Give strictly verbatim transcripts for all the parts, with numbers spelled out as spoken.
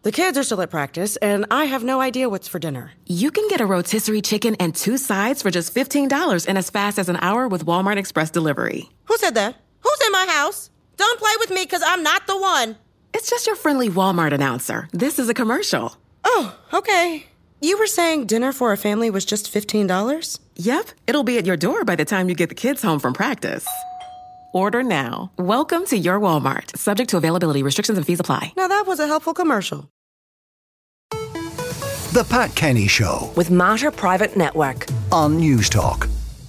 The kids are still at practice, and I have no idea what's for dinner. You can get a rotisserie chicken and two sides for just fifteen dollars in as fast as an hour with Walmart Express Delivery. Who said that? Who's in my house? Don't play with me, because I'm not the one. It's just your friendly Walmart announcer. This is a commercial. Oh, okay. You were saying dinner for a family was just fifteen dollars? Yep. It'll be at your door by the time you get the kids home from practice. Order now. Welcome to your Walmart. Subject to availability. Restrictions and fees apply. Now that was a helpful commercial. The Pat Kenny Show with Mater Private Network on News Talk.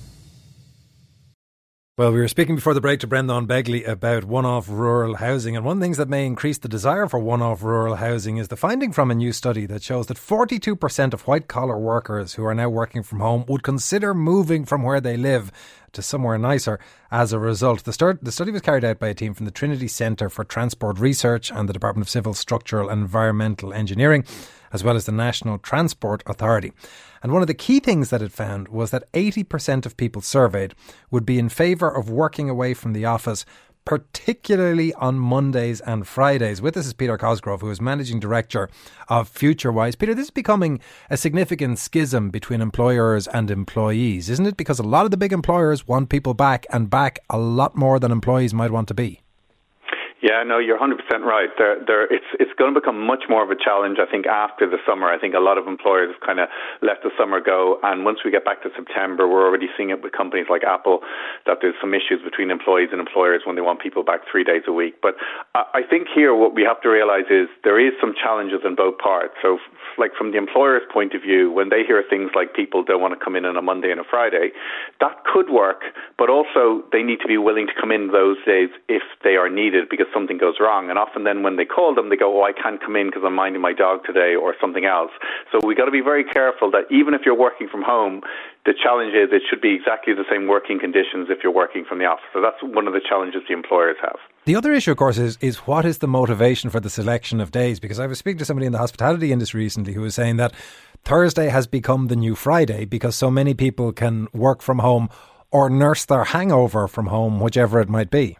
Well, we were speaking before the break to Brendan Begley about one-off rural housing, and one of the things that may increase the desire for one-off rural housing is the finding from a new study that shows that forty-two percent of white-collar workers who are now working from home would consider moving from where they live to somewhere nicer as a result. The, start, the study was carried out by a team from the Trinity Centre for Transport Research and the Department of Civil, Structural and Environmental Engineering, as well as the National Transport Authority. And one of the key things that it found was that eighty percent of people surveyed would be in favour of working away from the office, particularly on Mondays and Fridays. With us is Peter Cosgrove, who is Managing Director of FutureWise. Peter, this is becoming a significant schism between employers and employees, isn't it? Because a lot of the big employers want people back and back a lot more than employees might want to be. Yeah, no, you're one hundred percent right. There, there, it's it's going to become much more of a challenge, I think, after the summer. I think a lot of employers have kind of let the summer go, and once we get back to September, we're already seeing it with companies like Apple, that there's some issues between employees and employers when they want people back three days a week. But I think here what we have to realise is there is some challenges in both parts. So, like from the employer's point of view, when they hear things like people don't want to come in on a Monday and a Friday, that could work, but also they need to be willing to come in those days if they are needed, because something goes wrong. And often then when they call them, they go, oh, I can't come in because I'm minding my dog today or something else. So we got to be very careful that even if you're working from home, the challenge is it should be exactly the same working conditions if you're working from the office. So that's one of the challenges the employers have. The other issue, of course, is, is what is the motivation for the selection of days? Because I was speaking to somebody in the hospitality industry recently who was saying that Thursday has become the new Friday because so many people can work from home or nurse their hangover from home, whichever it might be.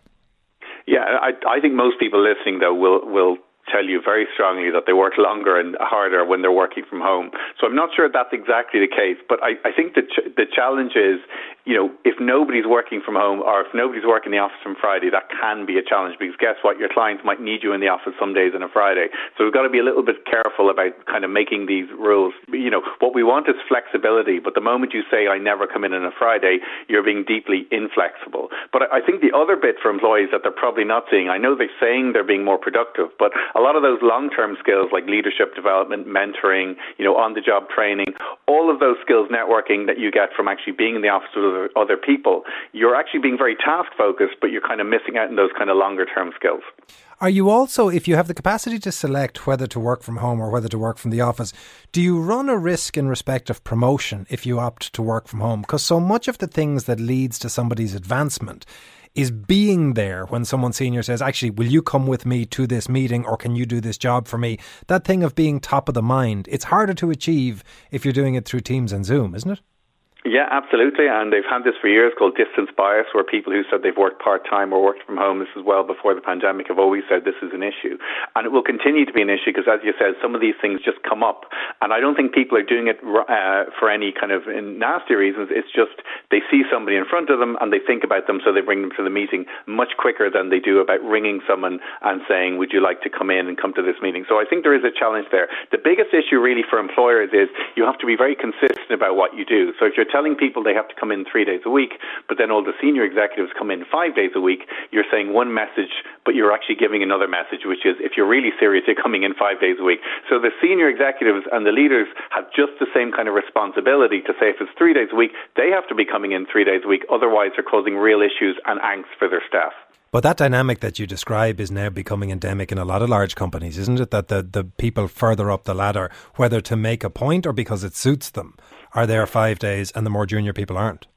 Yeah, I, I think most people listening, though, will will tell you very strongly that they work longer and harder when they're working from home. So I'm not sure that's exactly the case, but I, I think the ch- the challenge is, you know, if nobody's working from home or if nobody's working in the office on Friday, that can be a challenge because guess what? Your clients might need you in the office some days on a Friday. So we've got to be a little bit careful about kind of making these rules. You know, what we want is flexibility, but the moment you say, I never come in on a Friday, you're being deeply inflexible. But I think the other bit for employees that they're probably not seeing, I know they're saying they're being more productive, but a lot of those long-term skills like leadership development, mentoring, you know, on-the-job training, all of those skills, networking that you get from actually being in the office with other, other people, you're actually being very task-focused, but you're kind of missing out on those kind of longer-term skills. Are you also, if you have the capacity to select whether to work from home or whether to work from the office, do you run a risk in respect of promotion if you opt to work from home? Because so much of the things that leads to somebody's advancement is being there when someone senior says, actually, will you come with me to this meeting or can you do this job for me? That thing of being top of the mind, it's harder to achieve if you're doing it through Teams and Zoom, isn't it? Yeah, absolutely. And they've had this for years called distance bias, where people who said they've worked part-time or worked from home, this is well before the pandemic, have always said this is an issue. And it will continue to be an issue because, as you said, some of these things just come up. And I don't think people are doing it uh, for any kind of nasty reasons. It's just they see somebody in front of them and they think about them, so they bring them to the meeting much quicker than they do about ringing someone and saying, would you like to come in and come to this meeting? So I think there is a challenge there. The biggest issue really for employers is you have to be very consistent about what you do. So if you're telling people they have to come in three days a week, but then all the senior executives come in five days a week, you're saying one message, but you're actually giving another message, which is if you're really serious, you're coming in five days a week. So the senior executives and the leaders have just the same kind of responsibility to say if it's three days a week, they have to be coming in three days a week. Otherwise, they're causing real issues and angst for their staff. But that dynamic that you describe is now becoming endemic in a lot of large companies, isn't it? That the, the people further up the ladder, whether to make a point or because it suits them, are there five days and the more junior people aren't.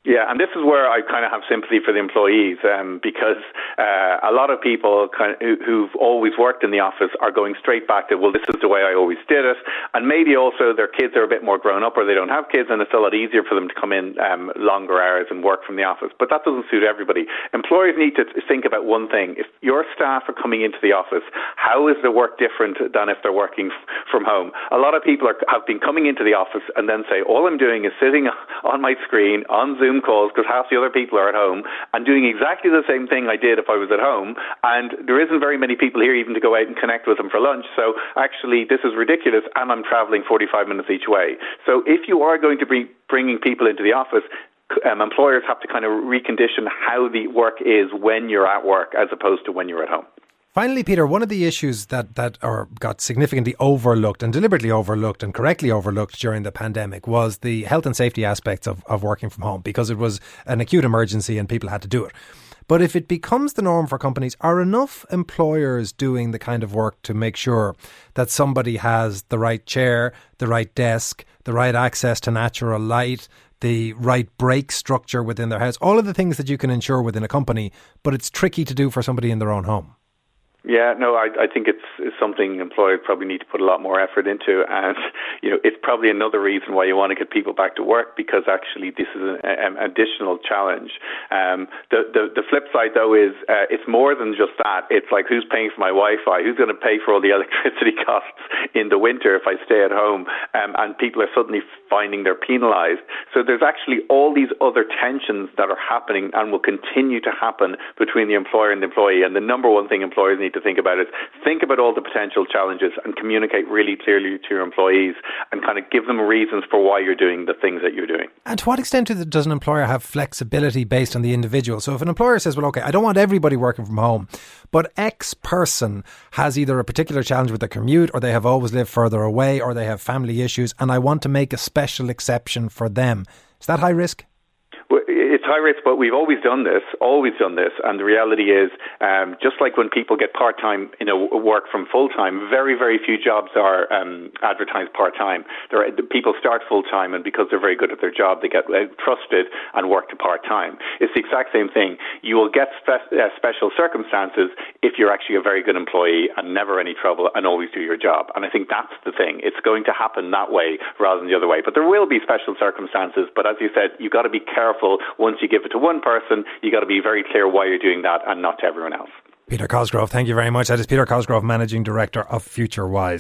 Yeah, and this is where I kind of have sympathy for the employees um, because uh, a lot of people kind of, who, who've always worked in the office are going straight back to, well, this is the way I always did it. And maybe also their kids are a bit more grown up or they don't have kids and it's a lot easier for them to come in um, longer hours and work from the office. But that doesn't suit everybody. Employers need to think about one thing. If your staff are coming into the office, how is the work different than if they're working f- from home? A lot of people are, have been coming into the office and then say, all I'm doing is sitting on my screen on Zoom calls because half the other people are at home and doing exactly the same thing I did if I was at home, and there isn't very many people here even to go out and connect with them for lunch. So actually this is ridiculous and I'm travelling forty-five minutes each way. So if you are going to be bringing people into the office, um, employers have to kind of recondition how the work is when you're at work as opposed to when you're at home. Finally, Peter, one of the issues that, that are got significantly overlooked and deliberately overlooked and correctly overlooked during the pandemic was the health and safety aspects of, of working from home, because it was an acute emergency and people had to do it. But if it becomes the norm for companies, are enough employers doing the kind of work to make sure that somebody has the right chair, the right desk, the right access to natural light, the right break structure within their house, all of the things that you can ensure within a company, but it's tricky to do for somebody in their own home? Yeah, no, I, I think it's, it's something employers probably need to put a lot more effort into, and you know, it's probably another reason why you want to get people back to work, because actually this is an, an additional challenge. Um, the, the the flip side though is uh, it's more than just that. It's like, who's paying for my Wi-Fi? Who's going to pay for all the electricity costs in the winter if I stay at home? Um, and people are suddenly finding they're penalised. So there's actually all these other tensions that are happening and will continue to happen between the employer and the employee. And the number one thing employers need to think about is think about all the potential challenges and communicate really clearly to your employees and kind of give them reasons for why you're doing the things that you're doing. And to what extent does an employer have flexibility based on the individual? So if an employer says, well, okay, I don't want everybody working from home, but X person has either a particular challenge with their commute, or they have always lived further away, or they have family issues, and I want to make a special exception for them. Is that high risk? Well, it's high risk, but we've always done this, always done this. And the reality is, um, just like when people get part-time, you know, work from full-time, very, very few jobs are um, advertised part-time. There are, people start full-time, and because they're very good at their job, they get uh, trusted and work to part-time. It's the exact same thing. You will get spe- uh, special circumstances if you're actually a very good employee and never any trouble and always do your job. And I think that's the thing. It's going to happen that way rather than the other way. But there will be special circumstances. But as you said, you've got to be careful. Once you give it to one person, you got to be very clear why you're doing that and not to everyone else. Peter Cosgrove, thank you very much. That is Peter Cosgrove, Managing Director of FutureWise.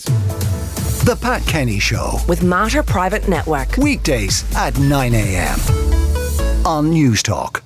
The Pat Kenny Show with Mater Private Network. Weekdays at nine a.m. on News Talk.